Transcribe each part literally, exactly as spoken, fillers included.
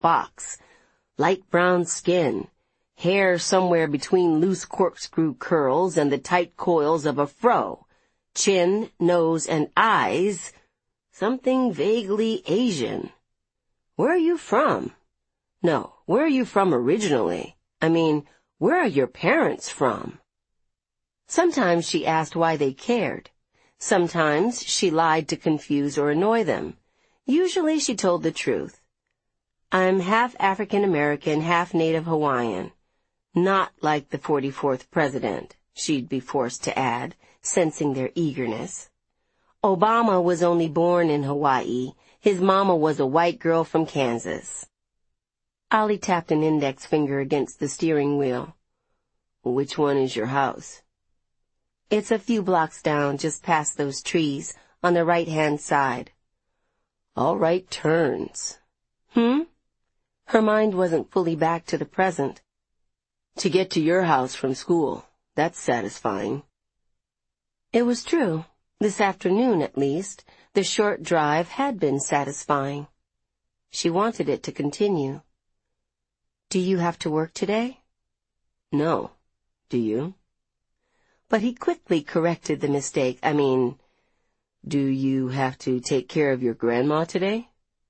box, light brown skin, hair somewhere between loose corkscrew curls and the tight coils of a fro, chin, nose, and eyes, something vaguely Asian. Where are you from? No, where are you from originally? I mean, where are your parents from? Sometimes she asked why they cared. Sometimes she lied to confuse or annoy them. Usually she told the truth. I'm half African American, half Native Hawaiian. Not like the forty-fourth president, she'd be forced to add, sensing their eagerness. Obama was only born in Hawaii. His mama was a white girl from Kansas. Ollie tapped an index finger against the steering wheel. Which one is your house? It's a few blocks down, just past those trees, on the right-hand side. All right turns. Hmm? Her mind wasn't fully back to the present. To get to your house from school, that's satisfying. It was true. This afternoon, at least, the short drive had been satisfying. She wanted it to continue. Do you have to work today? No. Do you? But he quickly corrected the mistake. I mean, do you have to take care of your grandma today?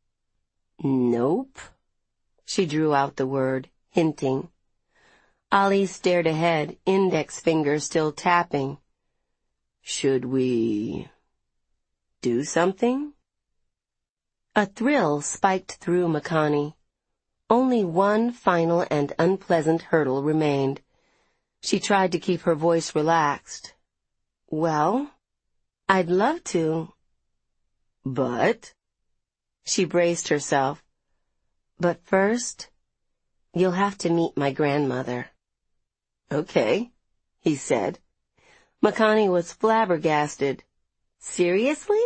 Nope. She drew out the word, hinting. Ollie stared ahead, index finger still tapping. Should we do something? A thrill spiked through Makani. Only one final and unpleasant hurdle remained. She tried to keep her voice relaxed. Well, I'd love to. But? She braced herself. But first, you'll have to meet my grandmother. Okay, he said. Makani was flabbergasted. Seriously?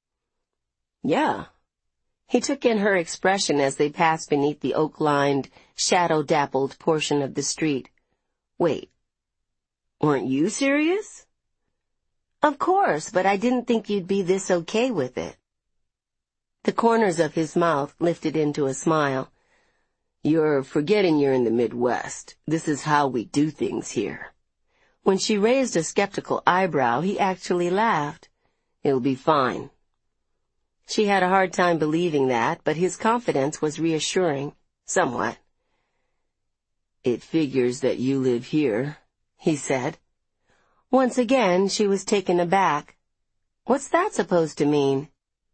Yeah. He took in her expression as they passed beneath the oak-lined, shadow-dappled portion of the street. Wait, weren't you serious? Of course, but I didn't think you'd be this okay with it. The corners of his mouth lifted into a smile. You're forgetting you're in the Midwest. This is how we do things here. When she raised a skeptical eyebrow, he actually laughed. It'll be fine. She had a hard time believing that, but his confidence was reassuring, somewhat. It figures that you live here, he said. Once again, she was taken aback. What's that supposed to mean?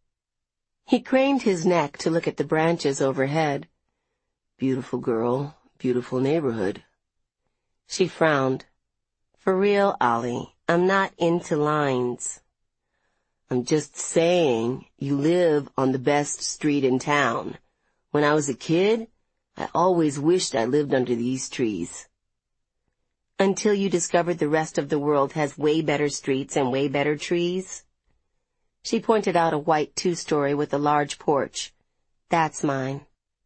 He craned his neck to look at the branches overhead. Beautiful girl, beautiful neighborhood. She frowned. For real, Ollie, I'm not into lines. I'm just saying you live on the best street in town. When I was a kid, I always wished I lived under these trees. Until you discovered the rest of the world has way better streets and way better trees? She pointed out a white two-story with a large porch. That's mine.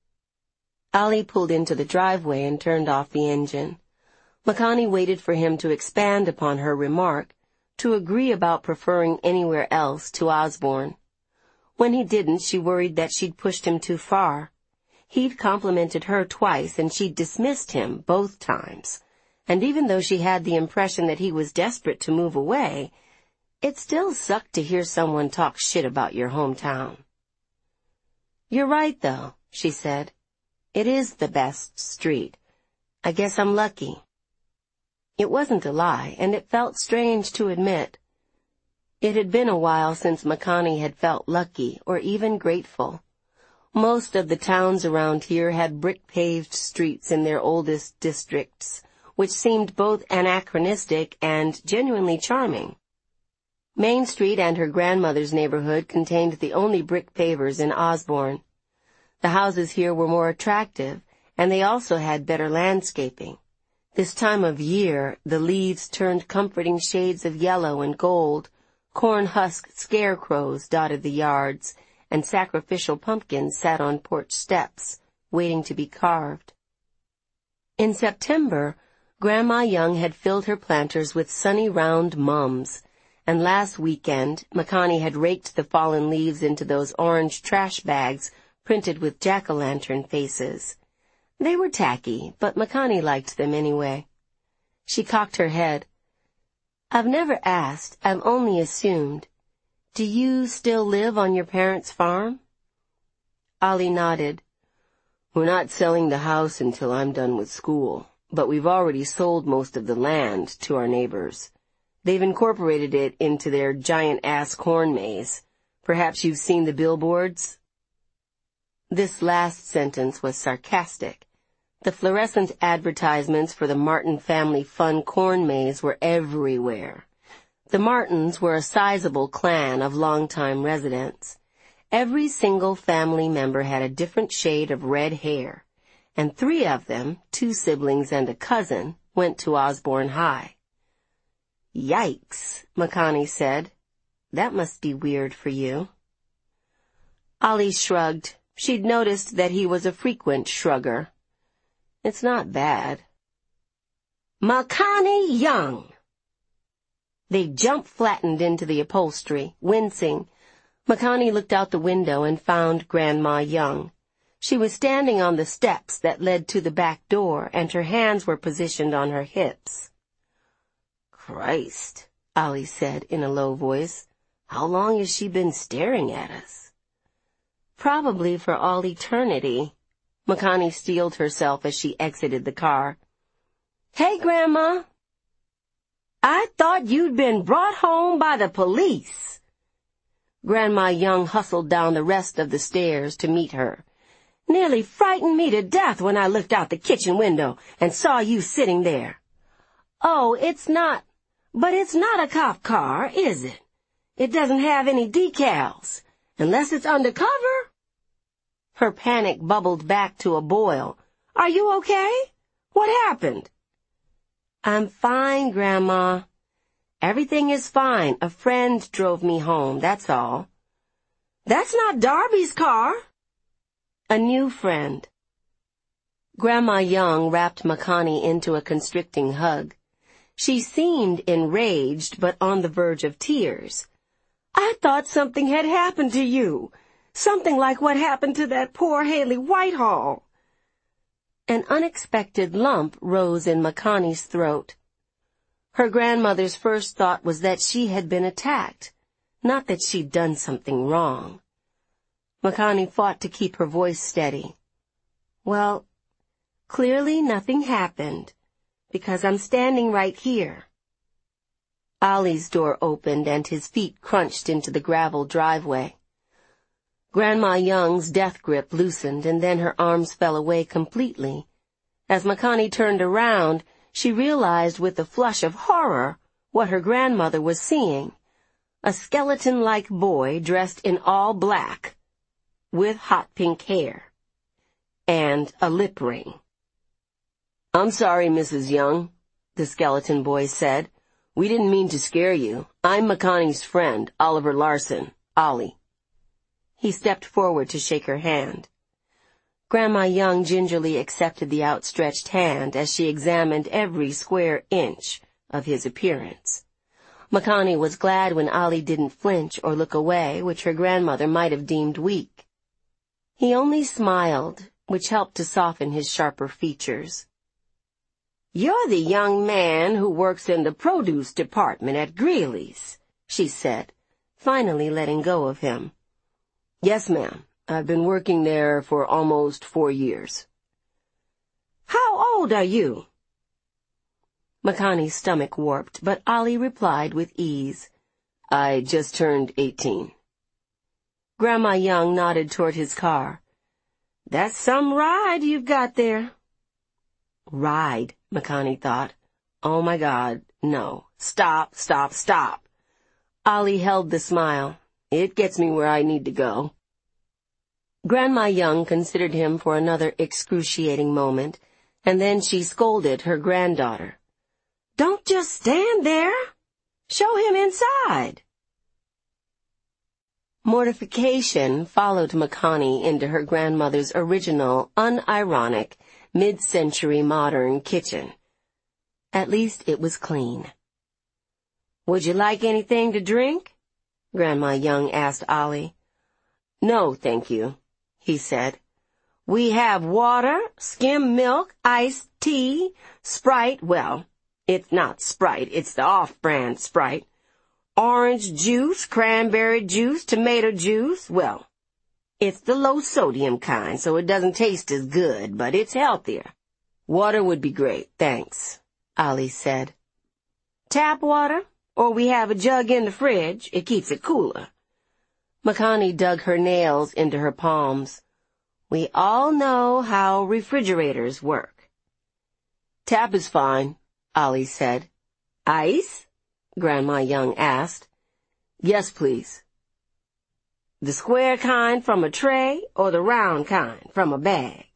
Ollie pulled into the driveway and turned off the engine. Makani waited for him to expand upon her remark, to agree about preferring anywhere else to Osborne. When he didn't, she worried that she'd pushed him too far. He'd complimented her twice, and she'd dismissed him both times. And even though she had the impression that he was desperate to move away, it still sucked to hear someone talk shit about your hometown. You're right, though, she said. It is the best street. I guess I'm lucky. It wasn't a lie, and it felt strange to admit. It had been a while since Makani had felt lucky or even grateful. Most of the towns around here had brick-paved streets in their oldest districts, which seemed both anachronistic and genuinely charming. Main Street and her grandmother's neighborhood contained the only brick pavers in Osborne. The houses here were more attractive, and they also had better landscaping. This time of year, the leaves turned comforting shades of yellow and gold, corn-husked scarecrows dotted the yards, and sacrificial pumpkins sat on porch steps, waiting to be carved. In September, Grandma Young had filled her planters with sunny round mums, and last weekend, Makani had raked the fallen leaves into those orange trash bags printed with jack-o'-lantern faces. They were tacky, but Makani liked them anyway. She cocked her head. "I've never asked, I've only assumed. Do you still live on your parents' farm?" Ollie nodded. "We're not selling the house until I'm done with school, but we've already sold most of the land to our neighbors. They've incorporated it into their giant-ass corn maze. Perhaps you've seen the billboards?" This last sentence was sarcastic. The fluorescent advertisements for the Martin Family Fun corn maze were everywhere. The Martins were a sizable clan of longtime residents. Every single family member had a different shade of red hair, and three of them, two siblings and a cousin, went to Osborne High. "Yikes," Makani said. "That must be weird for you." Ollie shrugged. She'd noticed that he was a frequent shrugger. "It's not bad." "Makani Young!" They jumped flattened into the upholstery, wincing. Makani looked out the window and found Grandma Young. She was standing on the steps that led to the back door, and her hands were positioned on her hips. "Christ," Ollie said in a low voice. "How long has she been staring at us?" "Probably for all eternity." Makani steeled herself as she exited the car. "Hey, Grandma." "I thought you'd been brought home by the police." Grandma Young hustled down the rest of the stairs to meet her. "Nearly frightened me to death when I looked out the kitchen window and saw you sitting there." "Oh, it's not, but it's not a cop car, is it? It doesn't have any decals, unless it's undercover?" Her panic bubbled back to a boil. "Are you okay? What happened?" "I'm fine, Grandma. Everything is fine. A friend drove me home, that's all." "That's not Darby's car." "A new friend." Grandma Young wrapped Makani into a constricting hug. She seemed enraged, but on the verge of tears. "I thought something had happened to you. Something like what happened to that poor Haley Whitehall." An unexpected lump rose in Makani's throat. Her grandmother's first thought was that she had been attacked, not that she'd done something wrong. Makani fought to keep her voice steady. "Well, clearly nothing happened, because I'm standing right here." Ollie's door opened and his feet crunched into the gravel driveway. Grandma Young's death grip loosened, and then her arms fell away completely. As Makani turned around, she realized with a flush of horror what her grandmother was seeing. A skeleton-like boy dressed in all black, with hot pink hair, and a lip ring. "I'm sorry, Missus Young," the skeleton boy said. "We didn't mean to scare you. I'm Makani's friend, Oliver Larson, Ollie." He stepped forward to shake her hand. Grandma Young gingerly accepted the outstretched hand as she examined every square inch of his appearance. Makani was glad when Ollie didn't flinch or look away, which her grandmother might have deemed weak. He only smiled, which helped to soften his sharper features. "You're the young man who works in the produce department at Greeley's," she said, finally letting go of him. "Yes, ma'am. I've been working there for almost four years." "How old are you?" Makani's stomach warped, but Ollie replied with ease. "I just turned eighteen." Grandma Young nodded toward his car. "That's some ride you've got there." Ride, Makani thought. Oh my God, no. Stop, stop, stop. Ollie held the smile. "It gets me where I need to go." Grandma Young considered him for another excruciating moment, and then she scolded her granddaughter. "Don't just stand there. Show him inside." Mortification followed Makani into her grandmother's original, unironic, mid-century modern kitchen. At least it was clean. "Would you like anything to drink?" Grandma Young asked Ollie. "No, thank you." he said. We have water, skim milk, iced tea, Sprite, well, it's not Sprite, it's the off-brand Sprite, orange juice, cranberry juice, tomato juice, well, it's the low-sodium kind, so it doesn't taste as good, but it's healthier. Water would be great, thanks, Ollie said. Tap water, or we have a jug in the fridge, it keeps it cooler. Makani dug her nails into her palms. We all know how refrigerators work. Tap is fine, Ollie said. Ice? Grandma Young asked. Yes, please. The square kind from a tray or the round kind from a bag?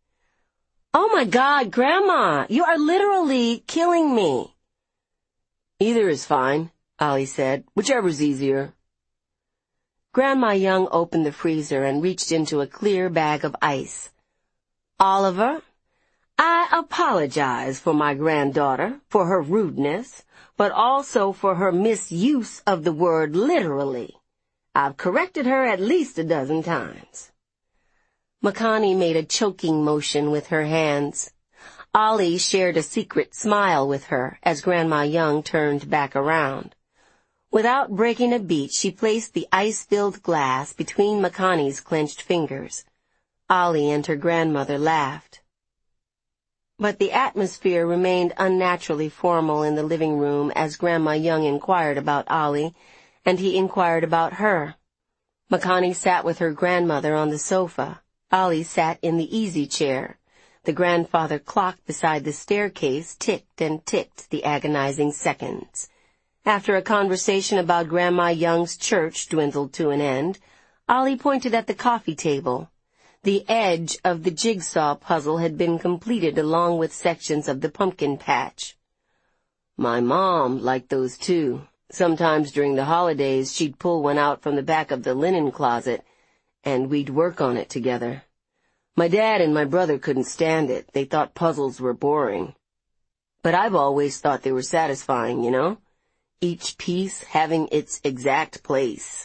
Oh my God, Grandma, you are literally killing me. Either is fine, Ollie said, whichever's easier. Grandma Young opened the freezer and reached into a clear bag of ice. Oliver, I apologize for my granddaughter, for her rudeness, but also for her misuse of the word literally. I've corrected her at least a dozen times. Makani made a choking motion with her hands. Ollie shared a secret smile with her as Grandma Young turned back around. Without breaking a beat, she placed the ice-filled glass between Makani's clenched fingers. Ollie and her grandmother laughed. But the atmosphere remained unnaturally formal in the living room as Grandma Young inquired about Ollie, and he inquired about her. Makani sat with her grandmother on the sofa. Ollie sat in the easy chair. The grandfather clock beside the staircase ticked and ticked the agonizing seconds. After a conversation about Grandma Young's church dwindled to an end, Ollie pointed at the coffee table. The edge of the jigsaw puzzle had been completed along with sections of the pumpkin patch. My mom liked those too. Sometimes during the holidays she'd pull one out from the back of the linen closet, and we'd work on it together. My dad and my brother couldn't stand it. They thought puzzles were boring. But I've always thought they were satisfying, you know? Each piece having its exact place.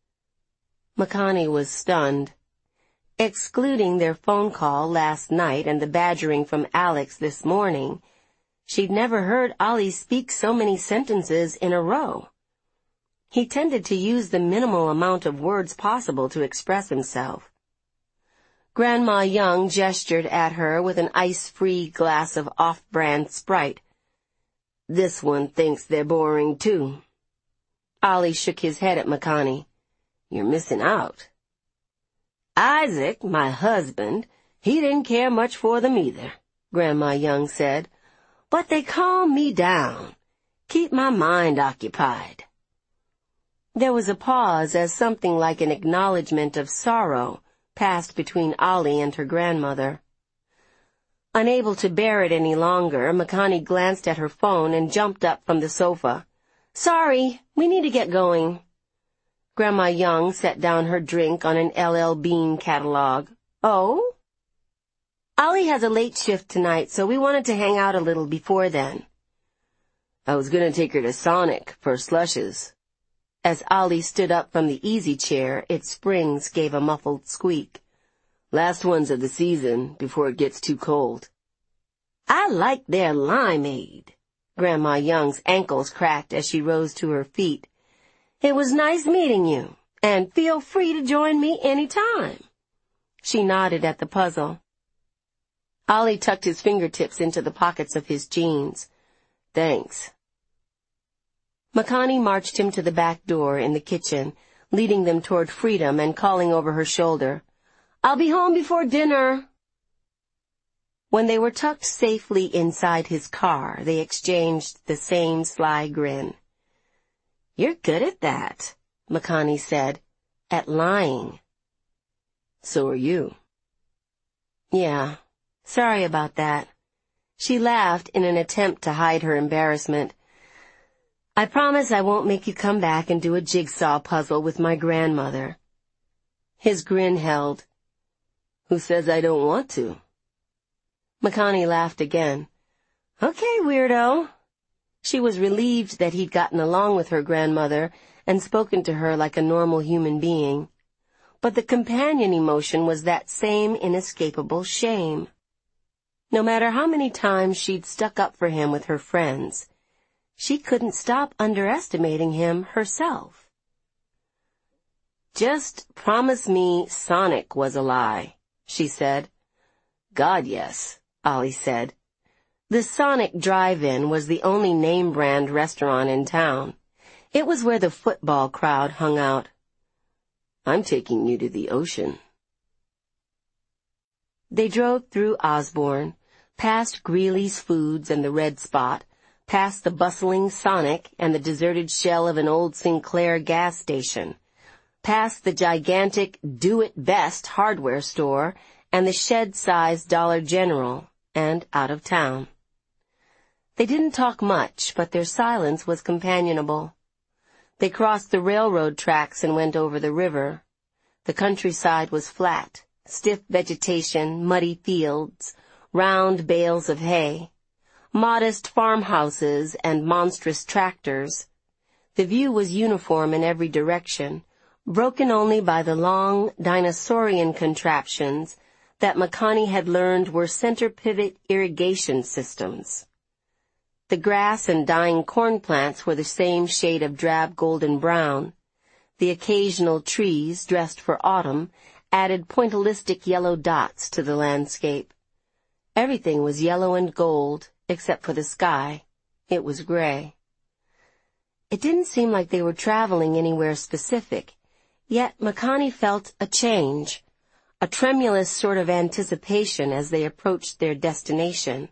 Makani was stunned. Excluding their phone call last night and the badgering from Alex this morning, she'd never heard Ollie speak so many sentences in a row. He tended to use the minimal amount of words possible to express himself. Grandma Young gestured at her with an ice-free glass of off-brand Sprite. This one thinks they're boring, too. Ollie shook his head at Makani. You're missing out. Isaac, my husband, he didn't care much for them either, Grandma Young said. But they calm me down, keep my mind occupied. There was a pause as something like an acknowledgment of sorrow passed between Ollie and her grandmother. Unable to bear it any longer, Makani glanced at her phone and jumped up from the sofa. Sorry, we need to get going. Grandma Young set down her drink on an L L Bean catalog. Oh? Ollie has a late shift tonight, so we wanted to hang out a little before then. I was going to take her to Sonic for slushes. As Ollie stood up from the easy chair, its springs gave a muffled squeak. Last ones of the season, before it gets too cold. I like their limeade. Grandma Young's ankles cracked as she rose to her feet. It was nice meeting you, and feel free to join me any time. She nodded at the puzzle. Ollie tucked his fingertips into the pockets of his jeans. Thanks. Makani marched him to the back door in the kitchen, leading them toward Freedom and calling over her shoulder, I'll be home before dinner. When they were tucked safely inside his car, they exchanged the same sly grin. You're good at that, Makani said, at lying. So are you. Yeah, sorry about that. She laughed in an attempt to hide her embarrassment. I promise I won't make you come back and do a jigsaw puzzle with my grandmother. His grin held. Who says I don't want to? Makani laughed again. Okay, weirdo. She was relieved that he'd gotten along with her grandmother and spoken to her like a normal human being. but the companion emotion was that same inescapable shame. No matter how many times she'd stuck up for him with her friends, she couldn't stop underestimating him herself. "Just promise me Sonic was a lie," she said. "God, yes," Ollie said. The Sonic Drive-In was the only name-brand restaurant in town. It was where the football crowd hung out. "I'm taking you to the ocean." They drove through Osborne, past Greeley's Foods and the Red Spot, past the bustling Sonic and the deserted shell of an old Sinclair gas station, past the gigantic Do-It-Best hardware store and the shed-sized Dollar General, and out of town. They didn't talk much, but their silence was companionable. They crossed the railroad tracks and went over the river. The countryside was flat, stiff vegetation, muddy fields, round bales of hay, modest farmhouses and monstrous tractors. The view was uniform in every direction, broken only by the long dinosaurian contraptions that McConaughey had learned were center pivot irrigation systems. The grass and dying corn plants were the same shade of drab golden brown. The occasional trees, dressed for autumn, added pointillistic yellow dots to the landscape. Everything was yellow and gold, except for the sky. It was gray. It didn't seem like they were traveling anywhere specific, yet McConaughey felt a change, a tremulous sort of anticipation as they approached their destination.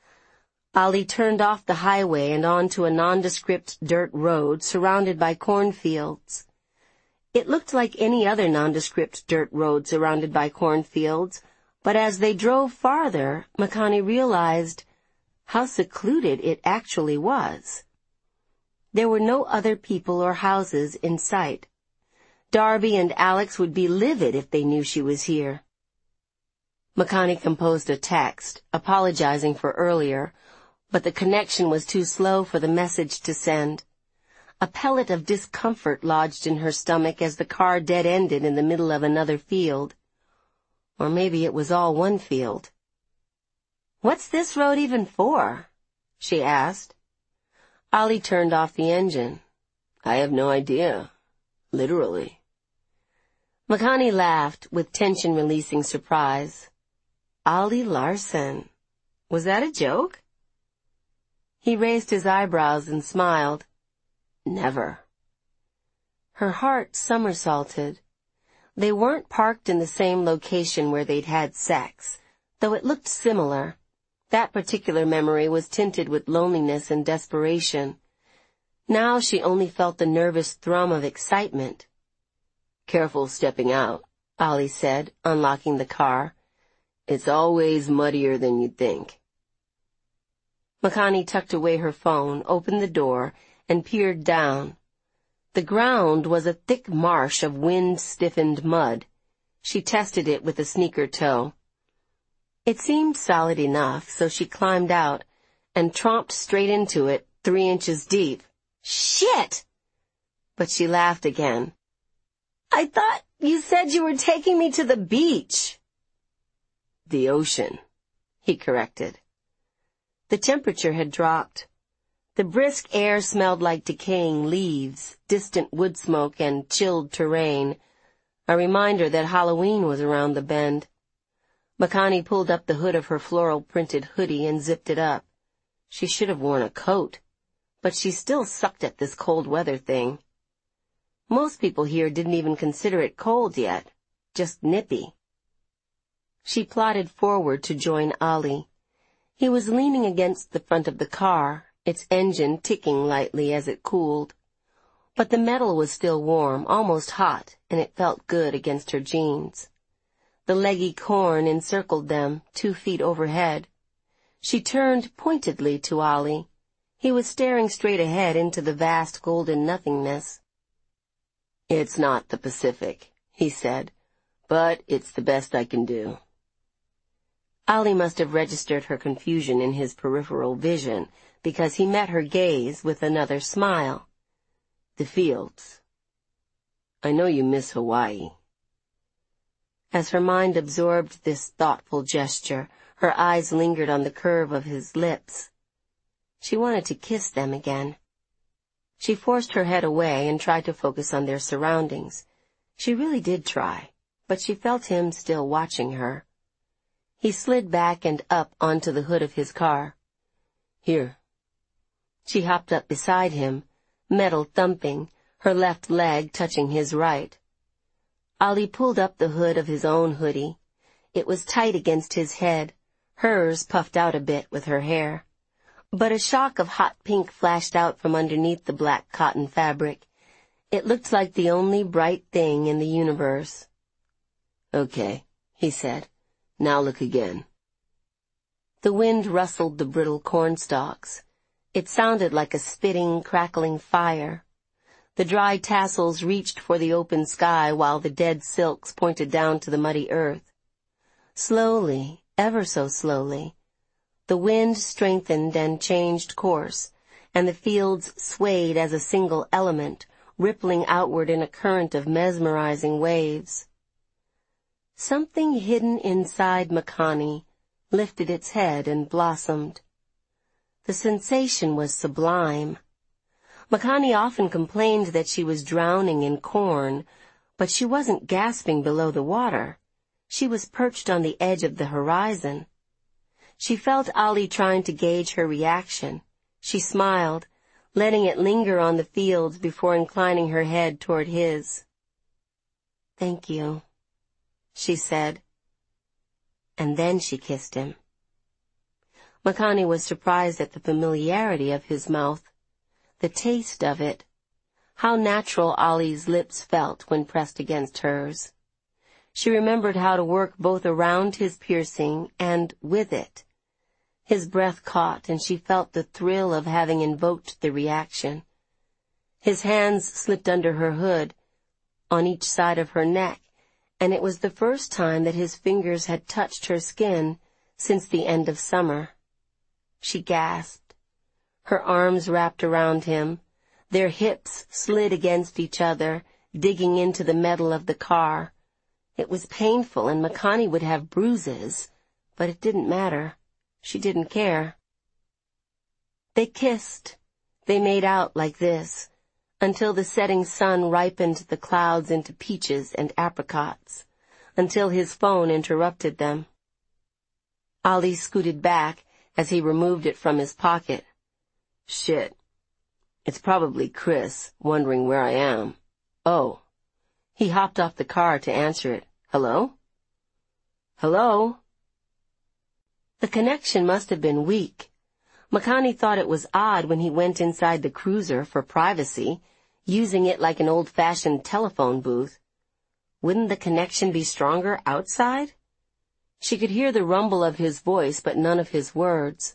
Ollie turned off the highway and onto a nondescript dirt road surrounded by cornfields. It looked like any other nondescript dirt road surrounded by cornfields, but as they drove farther, McConaughey realized how secluded it actually was. There were no other people or houses in sight. Darby and Alex would be livid if they knew she was here. McConaughey composed a text, apologizing for earlier, but the connection was too slow for the message to send. A pellet of discomfort lodged in her stomach as the car dead-ended in the middle of another field. Or maybe it was all one field. "What's this road even for?" she asked. Ollie turned off the engine. "I have no idea. Literally." McConaughey laughed with tension-releasing surprise. Ollie Larson. Was that a joke? He raised his eyebrows and smiled. "Never." Her heart somersaulted. They weren't parked in the same location where they'd had sex, though it looked similar. That particular memory was tinted with loneliness and desperation. Now she only felt the nervous thrum of excitement. "Careful stepping out," Ollie said, unlocking the car. "It's always muddier than you'd think." McConaughey tucked away her phone, opened the door, and peered down. The ground was a thick marsh of wind-stiffened mud. She tested it with a sneaker toe. It seemed solid enough, so she climbed out and tromped straight into it, three inches deep. "Shit!" But she laughed again. "I thought you said you were taking me to the beach." "The ocean," he corrected. The temperature had dropped. The brisk air smelled like decaying leaves, distant wood smoke, and chilled terrain, a reminder that Halloween was around the bend. McConaughey pulled up the hood of her floral-printed hoodie and zipped it up. She should have worn a coat, but she still sucked at this cold-weather thing. Most people here didn't even consider it cold yet, just nippy. She plodded forward to join Ollie. He was leaning against the front of the car, its engine ticking lightly as it cooled. But the metal was still warm, almost hot, and it felt good against her jeans. The leggy corn encircled them, two feet overhead. She turned pointedly to Ollie. He was staring straight ahead into the vast golden nothingness. "It's not the Pacific," he said, "but it's the best I can do." Ollie must have registered her confusion in his peripheral vision, because he met her gaze with another smile. "The fields. I know you miss Hawaii." As her mind absorbed this thoughtful gesture, her eyes lingered on the curve of his lips. She wanted to kiss them again. She forced her head away and tried to focus on their surroundings. She really did try, but she felt him still watching her. He slid back and up onto the hood of his car. "Here." She hopped up beside him, metal thumping, her left leg touching his right. Ali pulled up the hood of his own hoodie. It was tight against his head, hers puffed out a bit with her hair. But a shock of hot pink flashed out from underneath the black cotton fabric. It looked like the only bright thing in the universe. "Okay," he said. "Now look again." The wind rustled the brittle cornstalks. It sounded like a spitting, crackling fire. The dry tassels reached for the open sky while the dead silks pointed down to the muddy earth. Slowly, ever so slowly, the wind strengthened and changed course, and the fields swayed as a single element, rippling outward in a current of mesmerizing waves. Something hidden inside Makani lifted its head and blossomed. The sensation was sublime. Makani often complained that she was drowning in corn, but she wasn't gasping below the water. She was perched on the edge of the horizon. She felt Ali trying to gauge her reaction. She smiled, letting it linger on the fields before inclining her head toward his. "Thank you," she said. And then she kissed him. Makani was surprised at the familiarity of his mouth, the taste of it, how natural Ali's lips felt when pressed against hers. She remembered how to work both around his piercing and with it. His breath caught, and she felt the thrill of having invoked the reaction. His hands slipped under her hood, on each side of her neck, and it was the first time that his fingers had touched her skin since the end of summer. She gasped. Her arms wrapped around him. Their hips slid against each other, digging into the metal of the car. It was painful, and Makani would have bruises, but it didn't matter. She didn't care. They kissed. They made out like this, until the setting sun ripened the clouds into peaches and apricots, until his phone interrupted them. Ali scooted back as he removed it from his pocket. "Shit. It's probably Chris, wondering where I am." "Oh." He hopped off the car to answer it. "Hello?" "Hello?" The connection must have been weak. Makani thought it was odd when he went inside the cruiser for privacy, using it like an old-fashioned telephone booth. Wouldn't the connection be stronger outside? She could hear the rumble of his voice, but none of his words.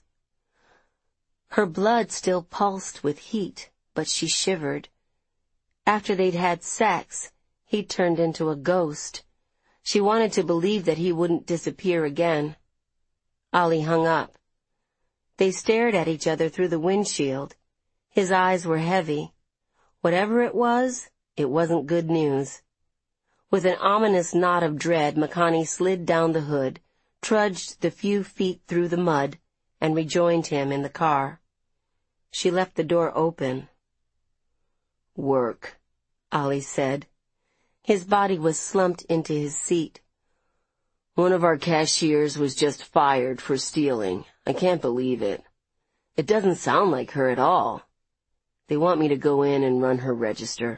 Her blood still pulsed with heat, but she shivered. After they'd had sex, he'd turned into a ghost. She wanted to believe that he wouldn't disappear again. Ali hung up. They stared at each other through the windshield. His eyes were heavy. Whatever it was, it wasn't good news. With an ominous knot of dread, Makani slid down the hood, trudged the few feet through the mud, and rejoined him in the car. She left the door open. "Work," Ali said. His body was slumped into his seat. "One of our cashiers was just fired for stealing. I can't believe it. It doesn't sound like her at all. They want me to go in and run her register."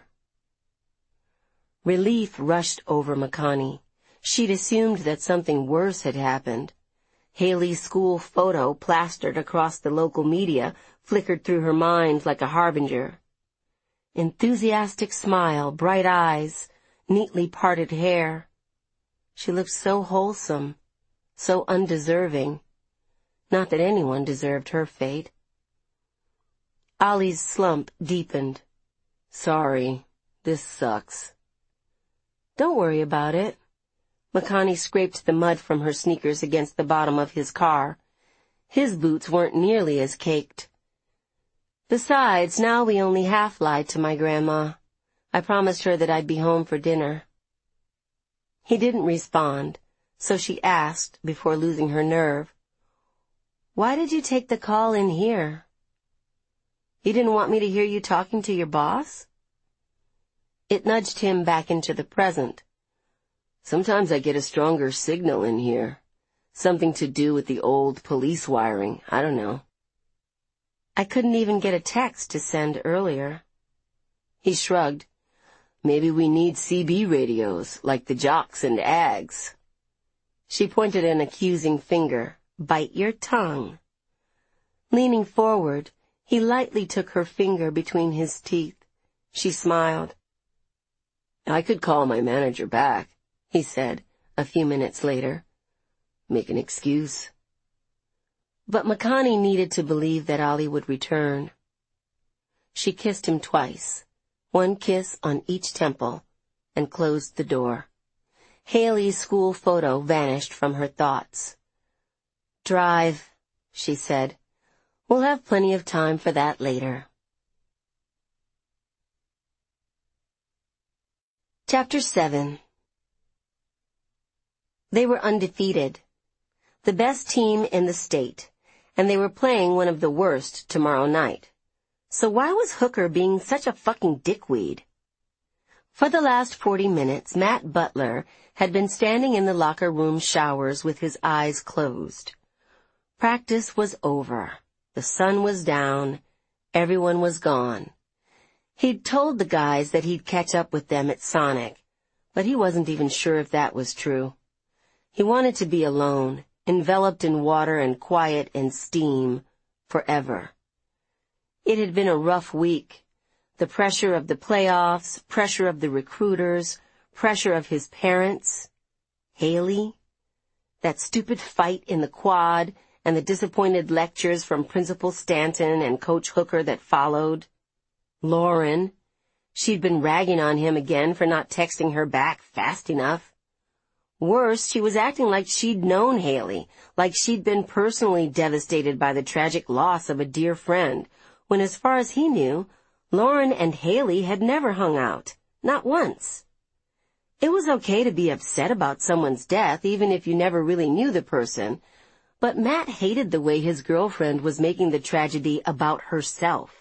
Relief rushed over Makani. She'd assumed that something worse had happened. Haley's school photo, plastered across the local media, flickered through her mind like a harbinger. Enthusiastic smile, bright eyes, neatly parted hair. She looked so wholesome, so undeserving. Not that anyone deserved her fate. Ali's slump deepened. "Sorry, this sucks." "Don't worry about it." Makani scraped the mud from her sneakers against the bottom of his car. His boots weren't nearly as caked. "Besides, now we only half lied to my grandma. I promised her that I'd be home for dinner." He didn't respond, so she asked, before losing her nerve, "Why did you take the call in here?" "You didn't want me to hear you talking to your boss?" It nudged him back into the present. "Sometimes I get a stronger signal in here. Something to do with the old police wiring. I don't know." "I couldn't even get a text to send earlier." He shrugged. "Maybe we need C B radios, like the Jocks and Ags." She pointed an accusing finger. "Bite your tongue." Leaning forward, he lightly took her finger between his teeth. She smiled. "I could call my manager back," he said, a few minutes later. "Make an excuse." But Makani needed to believe that Ollie would return. She kissed him twice, one kiss on each temple, and closed the door. Haley's school photo vanished from her thoughts. "Drive," she said. "We'll have plenty of time for that later." Chapter seven. They were undefeated, the best team in the state, and they were playing one of the worst tomorrow night. So why was Hooker being such a fucking dickweed? For the last forty minutes, Matt Butler had been standing in the locker room showers with his eyes closed. Practice was over. The sun was down. Everyone was gone. He'd told the guys that he'd catch up with them at Sonic, but he wasn't even sure if that was true. He wanted to be alone, enveloped in water and quiet and steam, forever. It had been a rough week. The pressure of the playoffs, pressure of the recruiters, pressure of his parents. Haley. That stupid fight in the quad, and the disappointed lectures from Principal Stanton and Coach Hooker that followed. Lauren. She'd been ragging on him again for not texting her back fast enough. Worse, she was acting like she'd known Haley, like she'd been personally devastated by the tragic loss of a dear friend, when as far as he knew, Lauren and Haley had never hung out, not once. It was okay to be upset about someone's death, even if you never really knew the person, but Matt hated the way his girlfriend was making the tragedy about herself.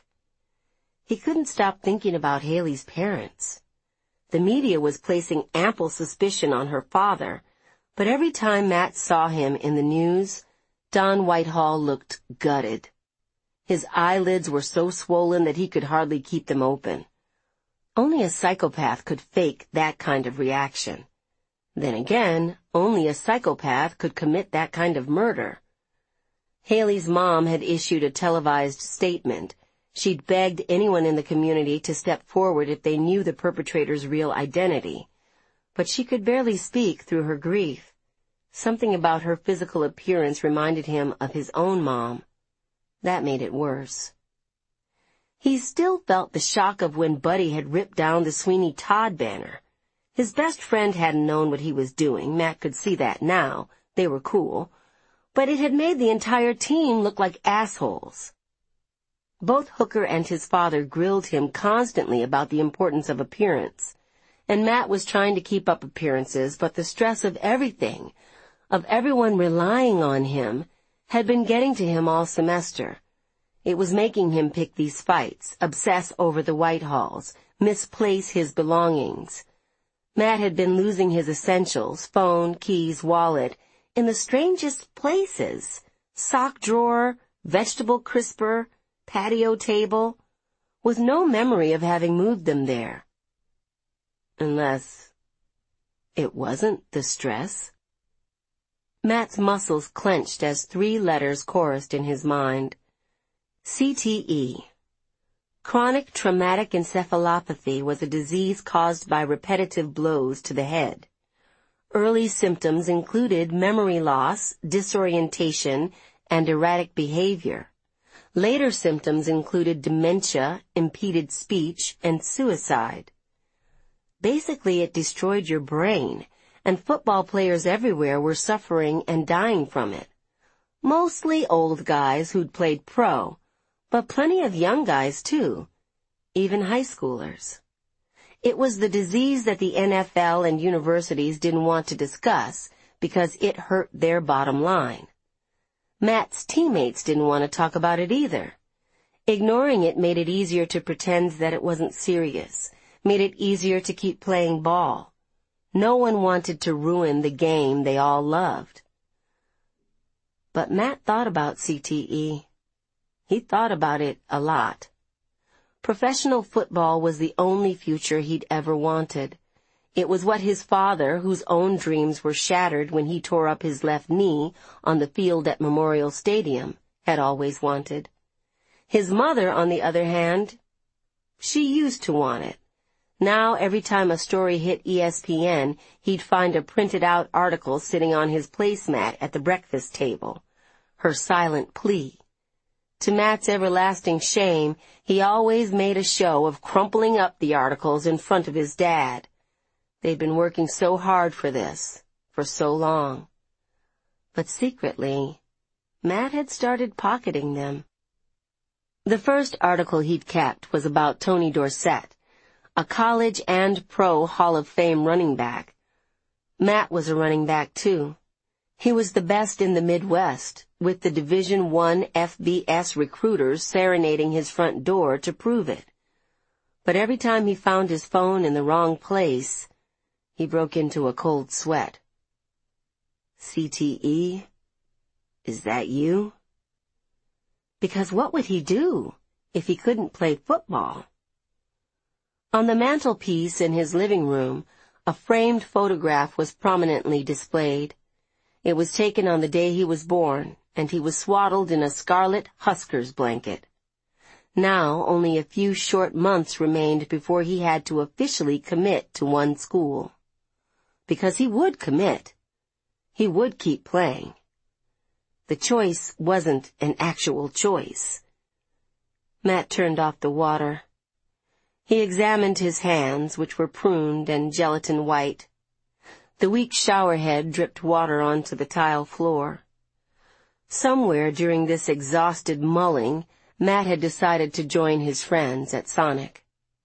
He couldn't stop thinking about Haley's parents. The media was placing ample suspicion on her father, but every time Matt saw him in the news, Don Whitehall looked gutted. His eyelids were so swollen that he could hardly keep them open. Only a psychopath could fake that kind of reaction. Then again, only a psychopath could commit that kind of murder. Haley's mom had issued a televised statement. She'd begged anyone in the community to step forward if they knew the perpetrator's real identity. But she could barely speak through her grief. Something about her physical appearance reminded him of his own mom. That made it worse. He still felt the shock of when Buddy had ripped down the Sweeney Todd banner. His best friend hadn't known what he was doing. Matt could see that now. They were cool. But it had made the entire team look like assholes. Both Hooker and his father grilled him constantly about the importance of appearance, and Matt was trying to keep up appearances, but the stress of everything, of everyone relying on him, had been getting to him all semester. It was making him pick these fights, obsess over the Whitehalls, misplace his belongings. Matt had been losing his essentials, phone, keys, wallet, in the strangest places. Sock drawer, vegetable crisper, patio table, with no memory of having moved them there. Unless it wasn't the stress. Matt's muscles clenched as three letters chorused in his mind. C T E. Chronic traumatic encephalopathy was a disease caused by repetitive blows to the head. Early symptoms included memory loss, disorientation, and erratic behavior. Later symptoms included dementia, impeded speech, and suicide. Basically, it destroyed your brain, and football players everywhere were suffering and dying from it. Mostly old guys who'd played pro, but plenty of young guys too, even high schoolers. It was the disease that the N F L and universities didn't want to discuss because it hurt their bottom line. Matt's teammates didn't want to talk about it either. Ignoring it made it easier to pretend that it wasn't serious, made it easier to keep playing ball. No one wanted to ruin the game they all loved. But Matt thought about C T E. He thought about it a lot. Professional football was the only future he'd ever wanted. It was what his father, whose own dreams were shattered when he tore up his left knee on the field at Memorial Stadium, had always wanted. His mother, on the other hand, she used to want it. Now, every time a story hit E S P N, he'd find a printed-out article sitting on his placemat at the breakfast table. Her silent plea. To Matt's everlasting shame, he always made a show of crumpling up the articles in front of his dad. They'd been working so hard for this, for so long. But secretly, Matt had started pocketing them. The first article he'd kept was about Tony Dorsett, a college and pro Hall of Fame running back. Matt was a running back, too. He was the best in the Midwest, with the Division One F B S recruiters serenading his front door to prove it. But every time he found his phone in the wrong place, he broke into a cold sweat. C T E? Is that you? Because what would he do if he couldn't play football? On the mantelpiece in his living room, a framed photograph was prominently displayed. It was taken on the day he was born, and he was swaddled in a scarlet Huskers blanket. Now, only a few short months remained before he had to officially commit to one school. Because he would commit. He would keep playing. The choice wasn't an actual choice. Matt turned off the water. He examined his hands, which were pruned and gelatin white. The weak showerhead dripped water onto the tile floor. Somewhere during this exhausted mulling, Matt had decided to join his friends at Sonic.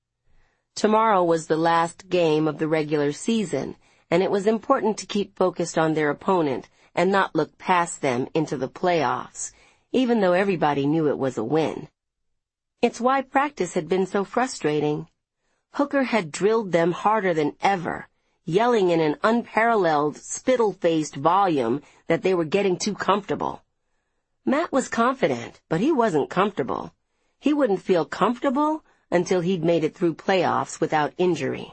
Tomorrow was the last game of the regular season, and it was important to keep focused on their opponent and not look past them into the playoffs, even though everybody knew it was a win. It's why practice had been so frustrating. Hooker had drilled them harder than ever, yelling in an unparalleled, spittle-faced volume that they were getting too comfortable. Matt was confident, but he wasn't comfortable. He wouldn't feel comfortable until he'd made it through playoffs without injury.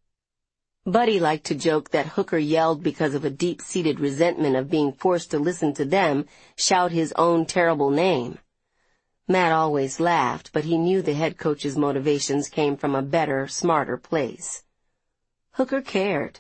Buddy liked to joke that Hooker yelled because of a deep-seated resentment of being forced to listen to them shout his own terrible name. Matt always laughed, but he knew the head coach's motivations came from a better, smarter place. Hooker cared.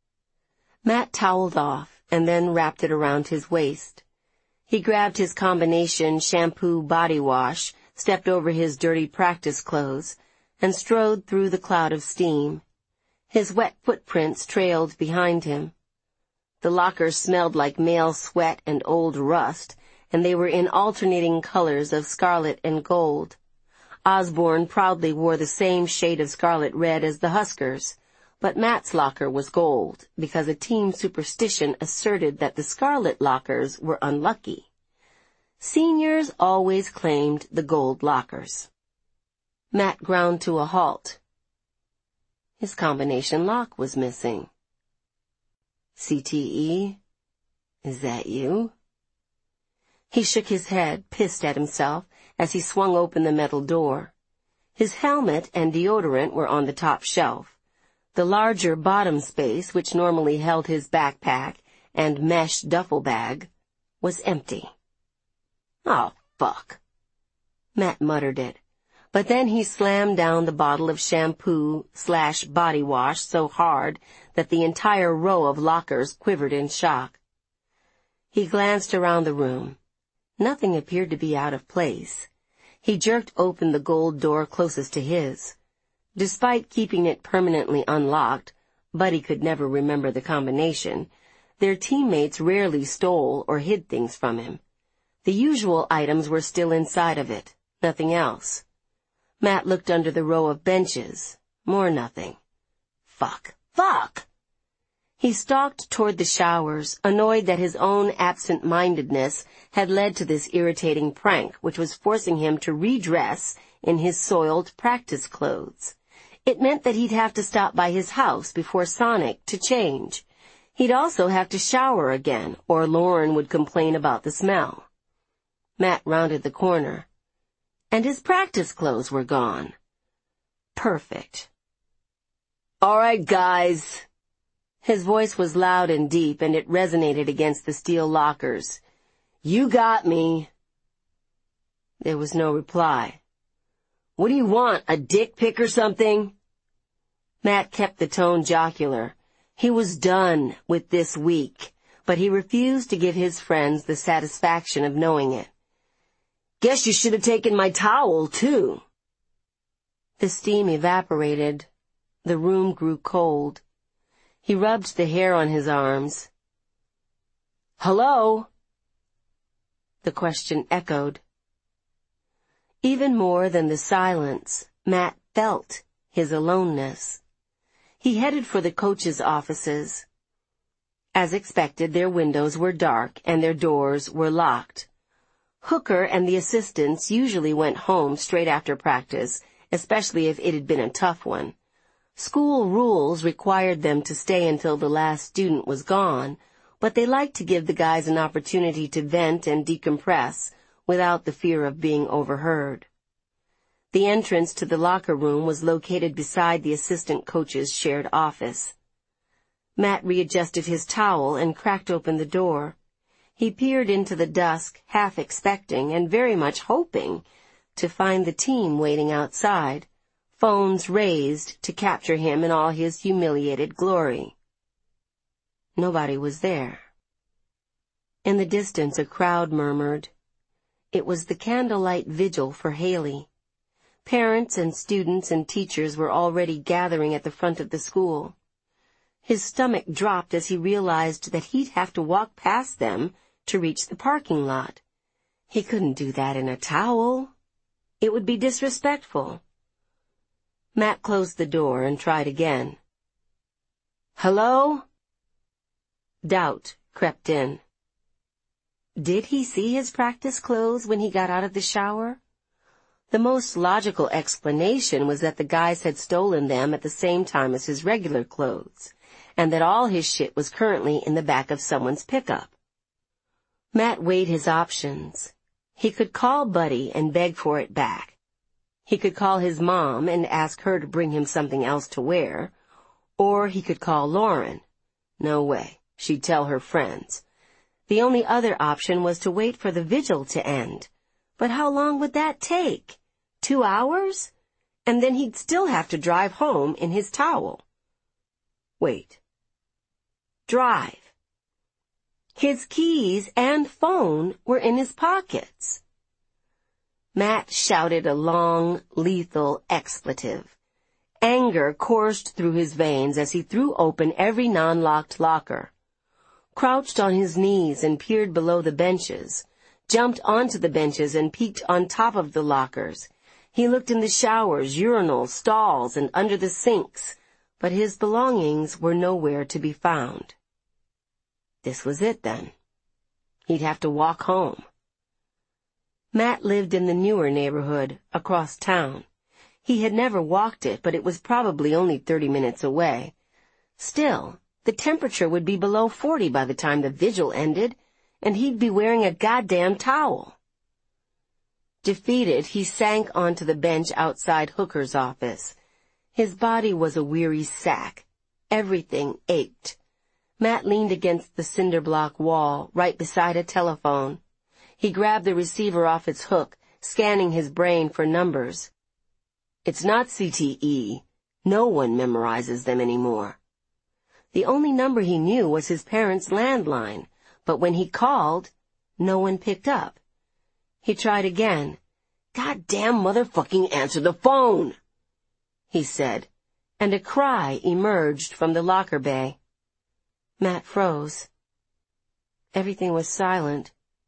Matt toweled off and then wrapped it around his waist. He grabbed his combination shampoo body wash, stepped over his dirty practice clothes, and strode through the cloud of steam. His wet footprints trailed behind him. The lockers smelled like male sweat and old rust, and they were in alternating colors of scarlet and gold. Osborne proudly wore the same shade of scarlet red as the Huskers, but Matt's locker was gold, because a team superstition asserted that the scarlet lockers were unlucky. Seniors always claimed the gold lockers. Matt ground to a halt. His combination lock was missing. C T E, is that you? He shook his head, pissed at himself, as he swung open the metal door. His helmet and deodorant were on the top shelf. The larger bottom space, which normally held his backpack and mesh duffel bag, was empty. Oh, fuck. Matt muttered it. But then he slammed down the bottle of shampoo slash body wash so hard that the entire row of lockers quivered in shock. He glanced around the room. Nothing appeared to be out of place. He jerked open the gold door closest to his. Despite keeping it permanently unlocked, Buddy could never remember the combination. Their teammates rarely stole or hid things from him. The usual items were still inside of it, nothing else. Matt looked under the row of benches. More nothing. Fuck. Fuck! He stalked toward the showers, annoyed that his own absent-mindedness had led to this irritating prank, which was forcing him to redress in his soiled practice clothes. It meant that he'd have to stop by his house before Sonic to change. He'd also have to shower again, or Lauren would complain about the smell. Matt rounded the corner, and his practice clothes were gone. Perfect. All right, guys. His voice was loud and deep, and it resonated against the steel lockers. You got me. There was no reply. What do you want, a dick pic or something? Matt kept the tone jocular. He was done with this week, but he refused to give his friends the satisfaction of knowing it. Guess you should have taken my towel, too. The steam evaporated. The room grew cold. He rubbed the hair on his arms. Hello? The question echoed. Even more than the silence, Matt felt his aloneness. He headed for the coach's offices. As expected, their windows were dark and their doors were locked. Hooker and the assistants usually went home straight after practice, especially if it had been a tough one. School rules required them to stay until the last student was gone, but they liked to give the guys an opportunity to vent and decompress without the fear of being overheard. The entrance to the locker room was located beside the assistant coach's shared office. Matt readjusted his towel and cracked open the door. He peered into the dusk, half expecting and very much hoping to find the team waiting outside, phones raised to capture him in all his humiliated glory. Nobody was there. In the distance, a crowd murmured. It was the candlelight vigil for Haley. Parents and students and teachers were already gathering at the front of the school. His stomach dropped as he realized that he'd have to walk past them to reach the parking lot. He couldn't do that in a towel. It would be disrespectful. Matt closed the door and tried again. Hello? Doubt crept in. Did he see his practice clothes when he got out of the shower? The most logical explanation was that the guys had stolen them at the same time as his regular clothes, and that all his shit was currently in the back of someone's pickup. Matt weighed his options. He could call Buddy and beg for it back. He could call his mom and ask her to bring him something else to wear, or he could call Lauren. No way. She'd tell her friends. The only other option was to wait for the vigil to end. But how long would that take? Two hours? And then he'd still have to drive home in his towel. Wait. Drive. His keys and phone were in his pockets. Matt shouted a long, lethal expletive. Anger coursed through his veins as he threw open every non-locked locker. Crouched on his knees and peered below the benches, jumped onto the benches and peeked on top of the lockers. He looked in the showers, urinals, stalls, and under the sinks, but his belongings were nowhere to be found. This was it, then. He'd have to walk home. Matt lived in the newer neighborhood, across town. He had never walked it, but it was probably only thirty minutes away. Still, the temperature would be below forty by the time the vigil ended, and he'd be wearing a goddamn towel. Defeated, he sank onto the bench outside Hooker's office. His body was a weary sack. Everything ached. Matt leaned against the cinder block wall, right beside a telephone. He grabbed the receiver off its hook, scanning his brain for numbers. It's not C T E. No one memorizes them anymore. The only number he knew was his parents' landline, but when he called, no one picked up. He tried again. "Goddamn motherfucking answer the phone!" he said, and a cry emerged from the locker bay. Matt froze. Everything was silent.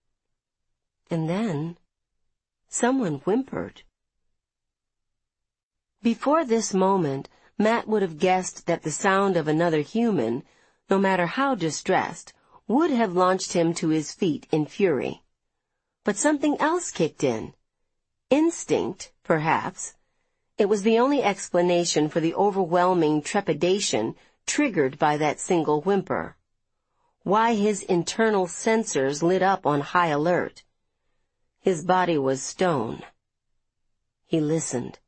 And then, someone whimpered. Before this moment, Matt would have guessed that the sound of another human, no matter how distressed, would have launched him to his feet in fury. But something else kicked in. Instinct, perhaps. It was the only explanation for the overwhelming trepidation triggered by that single whimper. Why his internal sensors lit up on high alert. His body was stone. He listened.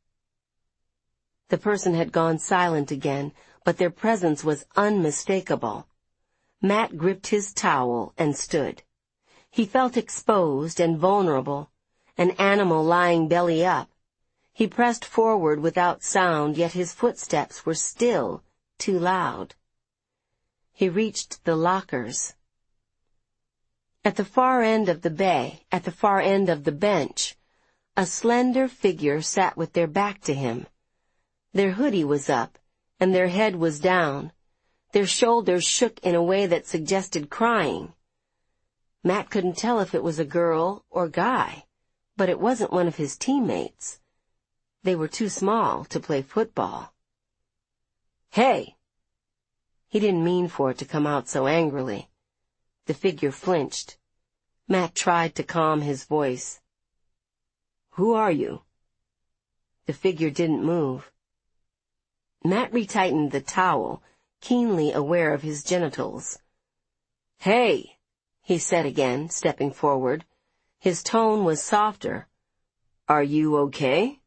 The person had gone silent again, but their presence was unmistakable. Matt gripped his towel and stood. He felt exposed and vulnerable, an animal lying belly up. He pressed forward without sound, yet his footsteps were still too loud. He reached the lockers. At the far end of the bay, at the far end of the bench, a slender figure sat with their back to him. Their hoodie was up, and their head was down. Their shoulders shook in a way that suggested crying. Matt couldn't tell if it was a girl or guy, but it wasn't one of his teammates. They were too small to play football. "Hey!" He didn't mean for it to come out so angrily. The figure flinched. Matt tried to calm his voice. "Who are you?" The figure didn't move. Matt retightened the towel, keenly aware of his genitals. "Hey!" he said again, stepping forward. His tone was softer. "Are you okay?"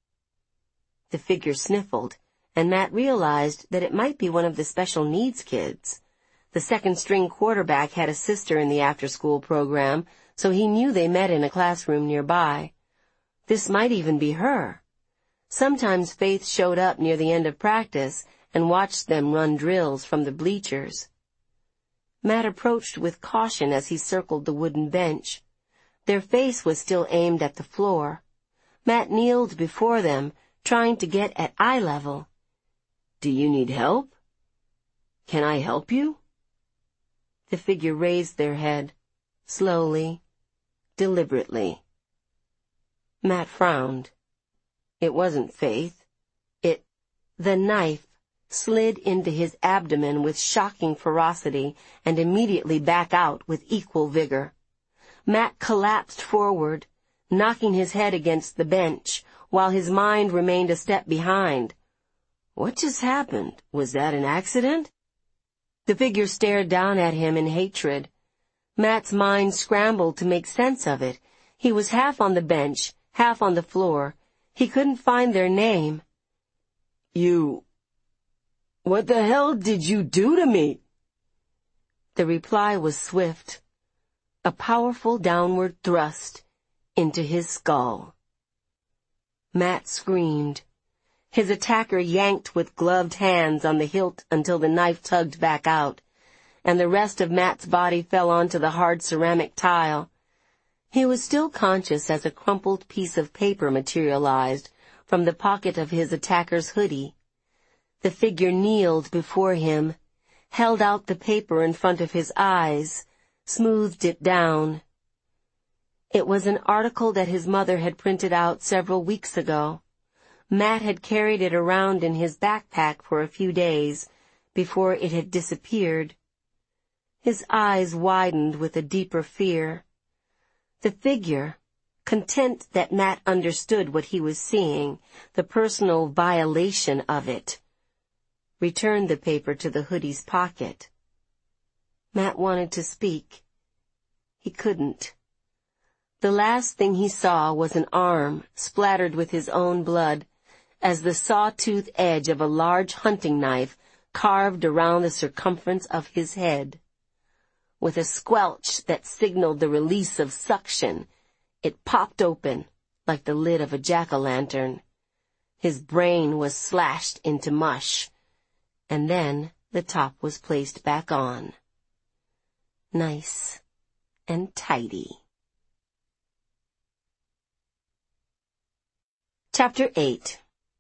The figure sniffled, and Matt realized that it might be one of the special needs kids. The second-string quarterback had a sister in the after-school program, so he knew they met in a classroom nearby. This might even be her. Sometimes Faith showed up near the end of practice and watched them run drills from the bleachers. Matt approached with caution as he circled the wooden bench. Their face was still aimed at the floor. Matt kneeled before them, trying to get at eye level. "Do you need help? Can I help you?" The figure raised their head, slowly, deliberately. Matt frowned. It wasn't Faith. It... The knife slid into his abdomen with shocking ferocity and immediately back out with equal vigor. Matt collapsed forward, knocking his head against the bench, while his mind remained a step behind. What just happened? Was that an accident? The figure stared down at him in hatred. Matt's mind scrambled to make sense of it. He was half on the bench, half on the floor. He couldn't find their name. "You... What the hell did you do to me?" The reply was swift. A powerful downward thrust into his skull. Matt screamed. His attacker yanked with gloved hands on the hilt until the knife tugged back out, and the rest of Matt's body fell onto the hard ceramic tile. He was still conscious as a crumpled piece of paper materialized from the pocket of his attacker's hoodie. The figure kneeled before him, held out the paper in front of his eyes, smoothed it down. It was an article that his mother had printed out several weeks ago. Matt had carried it around in his backpack for a few days before it had disappeared. His eyes widened with a deeper fear. The figure, content that Matt understood what he was seeing, the personal violation of it, returned the paper to the hoodie's pocket. Matt wanted to speak. He couldn't. The last thing he saw was an arm splattered with his own blood as the sawtooth edge of a large hunting knife carved around the circumference of his head. With a squelch that signaled the release of suction, it popped open like the lid of a jack-o'-lantern. His brain was slashed into mush, and then the top was placed back on. Nice and tidy. Chapter eight.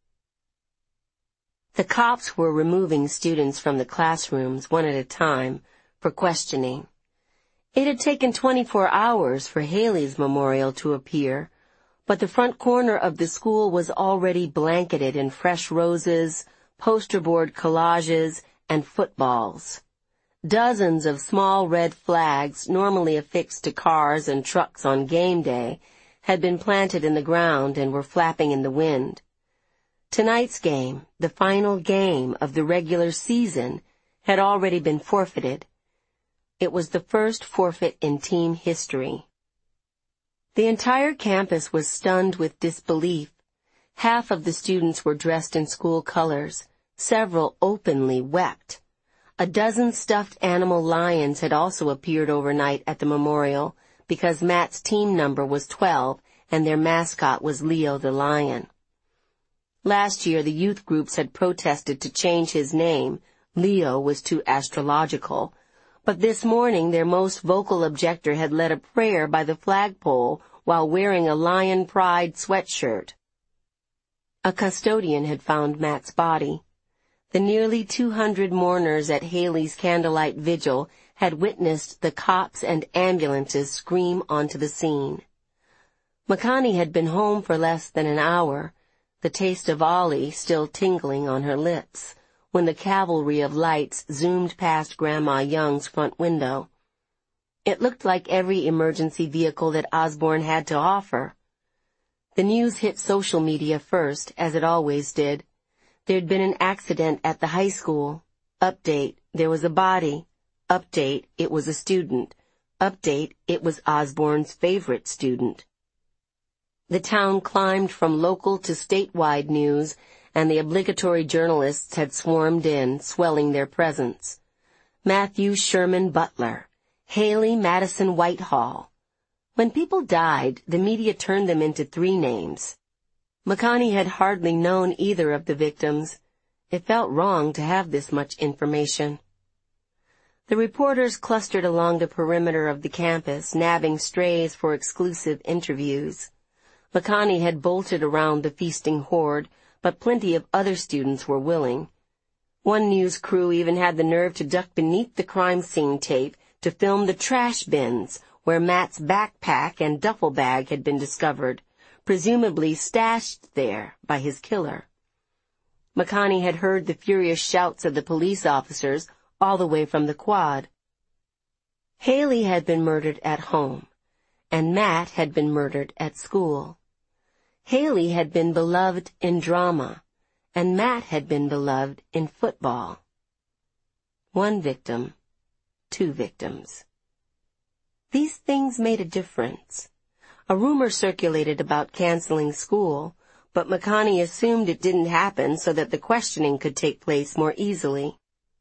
The cops were removing students from the classrooms one at a time for questioning. It had taken twenty-four hours for Haley's memorial to appear, but the front corner of the school was already blanketed in fresh roses, poster board collages, and footballs. Dozens of small red flags, normally affixed to cars and trucks on game day, had been planted in the ground and were flapping in the wind. Tonight's game, the final game of the regular season, had already been forfeited. It was the first forfeit in team history. The entire campus was stunned with disbelief. Half of the students were dressed in school colors. Several openly wept. A dozen stuffed animal lions had also appeared overnight at the memorial because Matt's team number was twelve and their mascot was Leo the lion. Last year, the youth groups had protested to change his name. Leo was too astrological. But this morning, their most vocal objector had led a prayer by the flagpole while wearing a Lion Pride sweatshirt. A custodian had found Matt's body. The nearly two hundred mourners at Haley's candlelight vigil had witnessed the cops and ambulances scream onto the scene. Makani had been home for less than an hour, the taste of Ollie still tingling on her lips, when the cavalry of lights zoomed past Grandma Young's front window. It looked like every emergency vehicle that Osborne had to offer. The news hit social media first, as it always did. There'd been an accident at the high school. Update, there was a body. Update, it was a student. Update, it was Osborne's favorite student. The town climbed from local to statewide news, and the obligatory journalists had swarmed in, swelling their presence. Matthew Sherman Butler, Haley Madison Whitehall. When people died, the media turned them into three names. Makani had hardly known either of the victims. It felt wrong to have this much information. The reporters clustered along the perimeter of the campus, nabbing strays for exclusive interviews. Makani had bolted around the feasting horde, but plenty of other students were willing. One news crew even had the nerve to duck beneath the crime scene tape to film the trash bins where Matt's backpack and duffel bag had been discovered, presumably stashed there by his killer. Makani had heard the furious shouts of the police officers all the way from the quad. Haley had been murdered at home, and Matt had been murdered at school. Haley had been beloved in drama, and Matt had been beloved in football. One victim, two victims. These things made a difference. A rumor circulated about canceling school, but Makani assumed it didn't happen so that the questioning could take place more easily.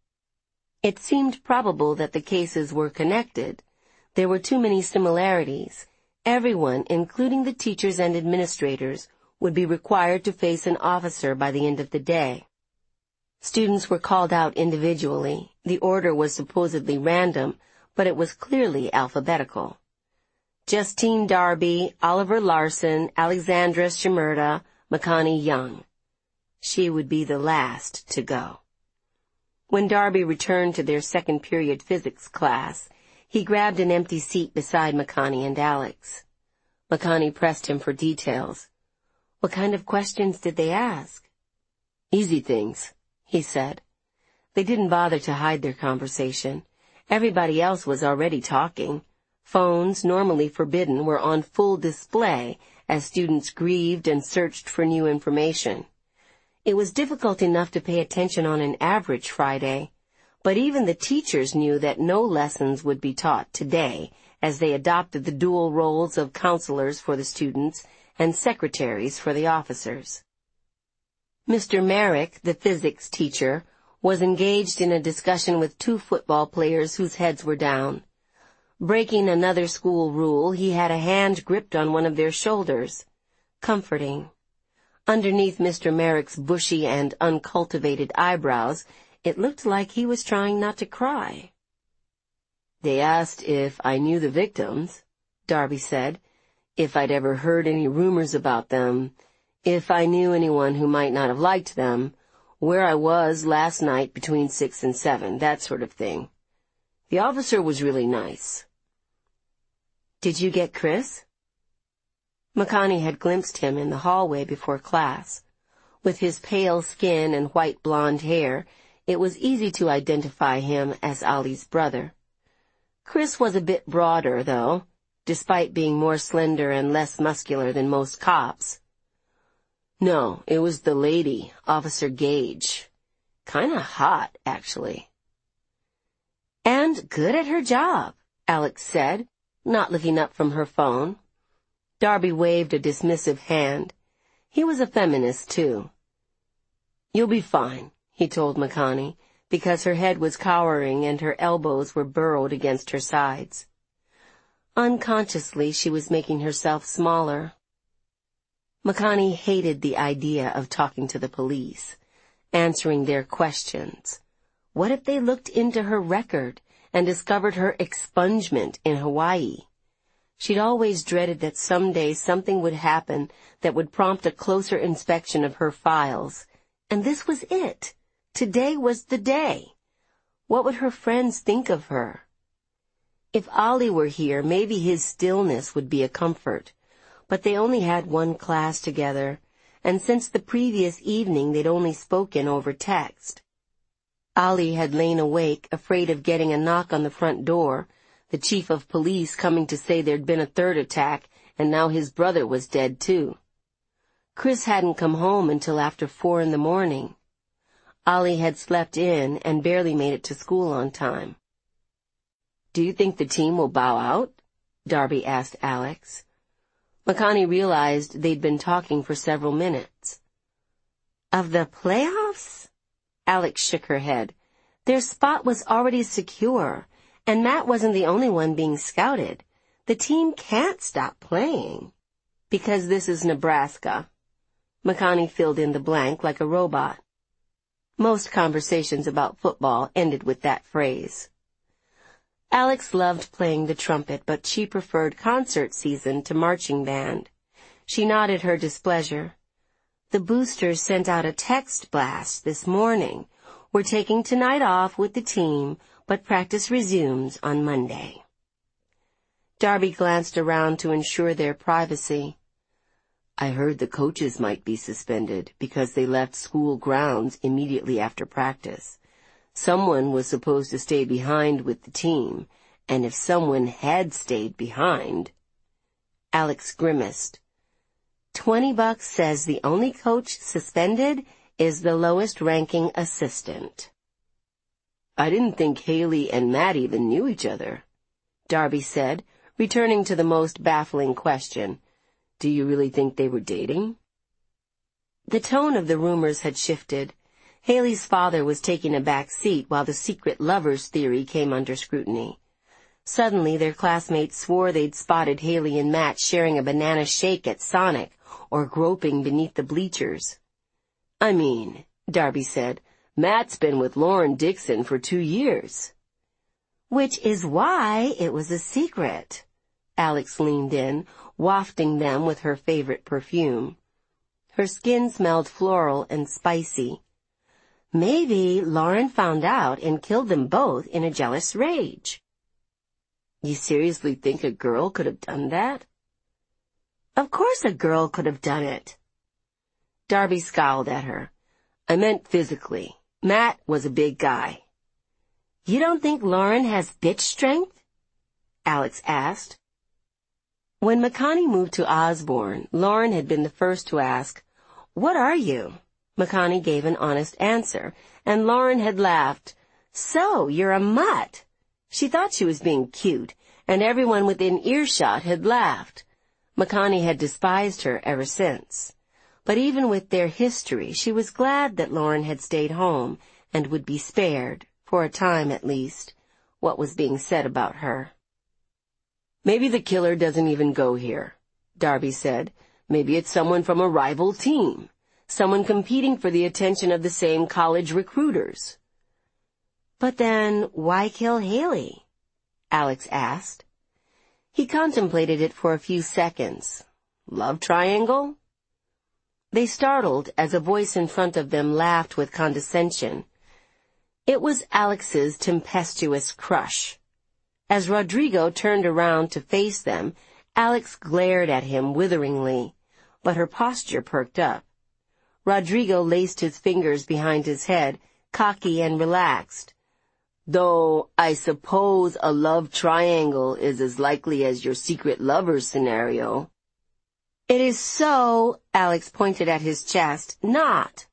It seemed probable that the cases were connected. There were too many similarities. Everyone, including the teachers and administrators, would be required to face an officer by the end of the day. Students were called out individually. The order was supposedly random, but it was clearly alphabetical. Justine Darby, Oliver Larson, Alexandra Shimerda, Makani Young. She would be the last to go. When Darby returned to their second period physics class, he grabbed an empty seat beside Makani and Alex. Makani pressed him for details. What kind of questions did they ask? Easy things, he said. They didn't bother to hide their conversation. Everybody else was already talking. Phones, normally forbidden, were on full display as students grieved and searched for new information. It was difficult enough to pay attention on an average Friday, but even the teachers knew that no lessons would be taught today as they adopted the dual roles of counselors for the students and secretaries for the officers. Mister Merrick, the physics teacher, was engaged in a discussion with two football players whose heads were down. Breaking another school rule, he had a hand gripped on one of their shoulders. Comforting. Underneath Mister Merrick's bushy and uncultivated eyebrows, it looked like he was trying not to cry. They asked if I knew the victims, Darby said, if I'd ever heard any rumors about them, if I knew anyone who might not have liked them, where I was last night between six and seven, that sort of thing. The officer was really nice. Did you get Chris? Makani had glimpsed him in the hallway before class. With his pale skin and white blonde hair, it was easy to identify him as Ollie's brother. Chris was a bit broader, though, despite being more slender and less muscular than most cops. No, it was the lady, Officer Gage. Kinda hot, actually. And good at her job, Alex said, not looking up from her phone. Darby waved a dismissive hand. He was a feminist, too. You'll be fine, he told McConaughey, because her head was cowering and her elbows were burrowed against her sides. Unconsciously, she was making herself smaller. McConaughey hated the idea of talking to the police, answering their questions. What if they looked into her record and discovered her expungement in Hawaii? She'd always dreaded that someday something would happen that would prompt a closer inspection of her files. And this was it. Today was the day. What would her friends think of her? If Ollie were here, maybe his stillness would be a comfort. But they only had one class together, and since the previous evening they'd only spoken over text. Ollie had lain awake, afraid of getting a knock on the front door, the chief of police coming to say there'd been a third attack, and now his brother was dead too. Chris hadn't come home until after four in the morning. Ollie had slept in and barely made it to school on time. Do you think the team will bow out? Darby asked Alex. McConaughey realized they'd been talking for several minutes. Of the playoffs? Alex shook her head. Their spot was already secure, and Matt wasn't the only one being scouted. The team can't stop playing. Because this is Nebraska. McConaughey filled in the blank like a robot. Most conversations about football ended with that phrase. Alex loved playing the trumpet, but she preferred concert season to marching band. She nodded her displeasure. The boosters sent out a text blast this morning. We're taking tonight off with the team, but practice resumes on Monday. Darby glanced around to ensure their privacy. I heard the coaches might be suspended because they left school grounds immediately after practice. Someone was supposed to stay behind with the team, and if someone had stayed behind... Alex grimaced. Twenty bucks says the only coach suspended is the lowest-ranking assistant. I didn't think Haley and Matt even knew each other, Darby said, returning to the most baffling question. Do you really think they were dating? The tone of the rumors had shifted. Haley's father was taking a back seat while the secret lovers theory came under scrutiny. Suddenly, their classmates swore they'd spotted Haley and Matt sharing a banana shake at Sonic or groping beneath the bleachers. I mean, Darby said, Matt's been with Lauren Dixon for two years. Which is why it was a secret. Alex leaned in, wafting them with her favorite perfume. Her skin smelled floral and spicy. Maybe Lauren found out and killed them both in a jealous rage. You seriously think a girl could have done that? Of course a girl could have done it. Darby scowled at her. I meant physically. Matt was a big guy. You don't think Lauren has bitch strength? Alex asked. When McConaughey moved to Osborne, Lauren had been the first to ask, What are you? McConaughey gave an honest answer, and Lauren had laughed. So, you're a mutt. She thought she was being cute, and everyone within earshot had laughed. McConaughey had despised her ever since. But even with their history, she was glad that Lauren had stayed home and would be spared, for a time at least, what was being said about her. Maybe the killer doesn't even go here, Darby said. Maybe it's someone from a rival team, someone competing for the attention of the same college recruiters. But then, why kill Haley? Alex asked. He contemplated it for a few seconds. Love triangle? They startled as a voice in front of them laughed with condescension. It was Alex's tempestuous crush. As Rodrigo turned around to face them, Alex glared at him witheringly, but her posture perked up. Rodrigo laced his fingers behind his head, cocky and relaxed. Though I suppose a love triangle is as likely as your secret lover scenario. It is so, Alex pointed at his chest, not.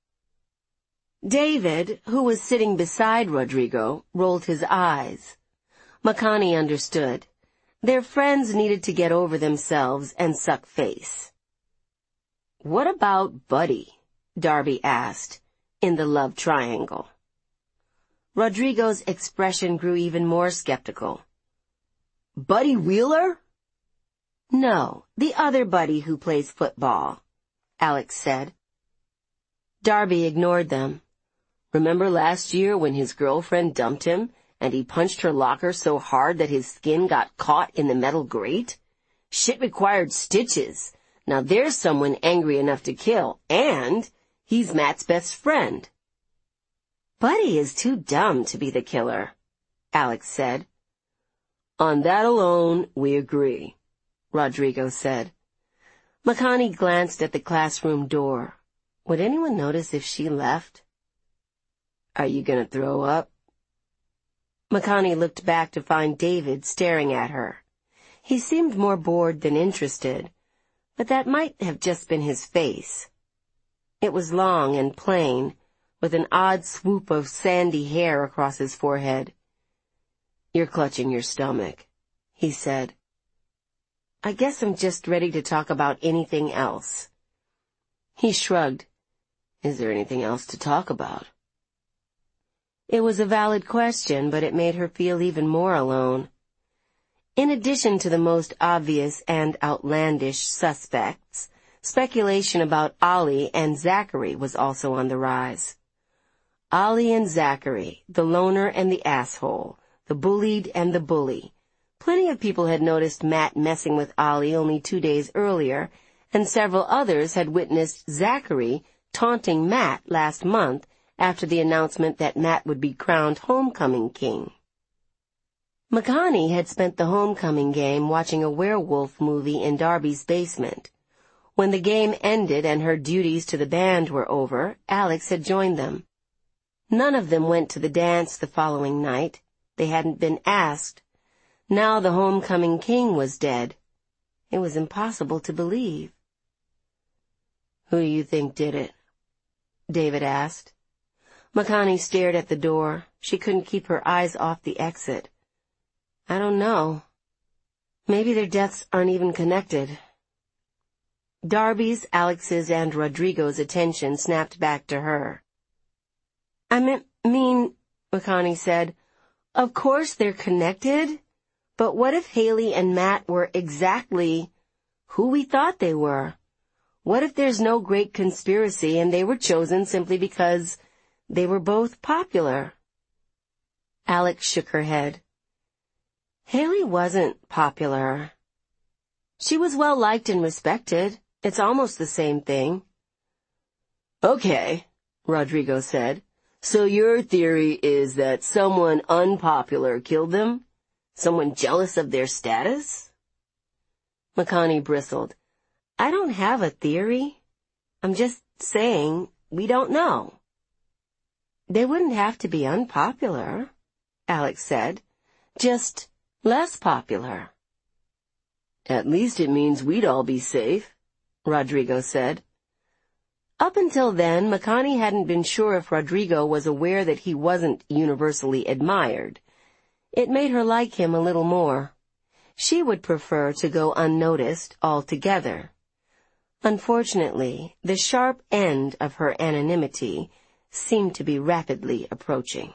David, who was sitting beside Rodrigo, rolled his eyes. Makani understood. Their friends needed to get over themselves and suck face. What about Buddy? Darby asked, in the love triangle. Rodrigo's expression grew even more skeptical. Buddy Wheeler? No, the other Buddy who plays football, Alex said. Darby ignored them. Remember last year when his girlfriend dumped him and he punched her locker so hard that his skin got caught in the metal grate? Shit required stitches. Now there's someone angry enough to kill, and he's Matt's best friend. Buddy is too dumb to be the killer, Alex said. On that alone, we agree, Rodrigo said. Makani glanced at the classroom door. Would anyone notice if she left? Are you gonna throw up? Makani looked back to find David staring at her. He seemed more bored than interested, but that might have just been his face. It was long and plain, with an odd swoop of sandy hair across his forehead. You're clutching your stomach, he said. I guess I'm just ready to talk about anything else. He shrugged. Is there anything else to talk about? It was a valid question, but it made her feel even more alone. In addition to the most obvious and outlandish suspects, speculation about Ollie and Zachary was also on the rise. Ollie and Zachary, the loner and the asshole, the bullied and the bully. Plenty of people had noticed Matt messing with Ollie only two days earlier, and several others had witnessed Zachary taunting Matt last month after the announcement that Matt would be crowned homecoming king. Makani had spent the homecoming game watching a werewolf movie in Darby's basement. When the game ended and her duties to the band were over, Alex had joined them. None of them went to the dance the following night. They hadn't been asked. Now the homecoming king was dead. It was impossible to believe. Who do you think did it? David asked. Makani stared at the door. She couldn't keep her eyes off the exit. I don't know. Maybe their deaths aren't even connected. Darby's, Alex's, and Rodrigo's attention snapped back to her. I mean, mean, Makani said, of course they're connected, but what if Haley and Matt were exactly who we thought they were? What if there's no great conspiracy and they were chosen simply because they were both popular? Alex shook her head. Haley wasn't popular. She was well liked and respected. It's almost the same thing. Okay, Rodrigo said. So your theory is that someone unpopular killed them? Someone jealous of their status? Makani bristled. I don't have a theory. I'm just saying we don't know. They wouldn't have to be unpopular, Alex said. Just less popular. At least it means we'd all be safe, Rodrigo said. Up until then, Makani hadn't been sure if Rodrigo was aware that he wasn't universally admired. It made her like him a little more. She would prefer to go unnoticed altogether. Unfortunately, the sharp end of her anonymity seemed to be rapidly approaching.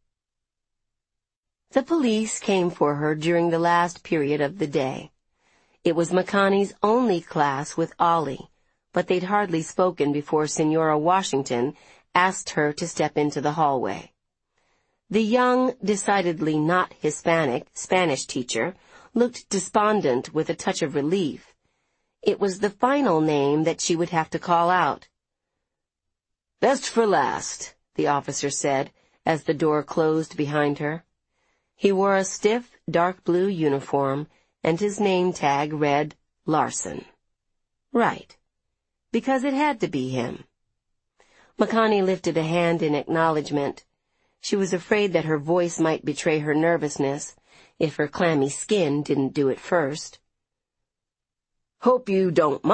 The police came for her during the last period of the day. It was Makani's only class with Ollie, but they'd hardly spoken before Senora Washington asked her to step into the hallway. The young, decidedly not Hispanic, Spanish teacher looked despondent with a touch of relief. It was the final name that she would have to call out. Best for last, the officer said, as the door closed behind her. He wore a stiff, dark blue uniform, and his name tag read Larson. Right, because it had to be him. Makani lifted a hand in acknowledgement. She was afraid that her voice might betray her nervousness, if her clammy skin didn't do it first. "Hope you don't mind.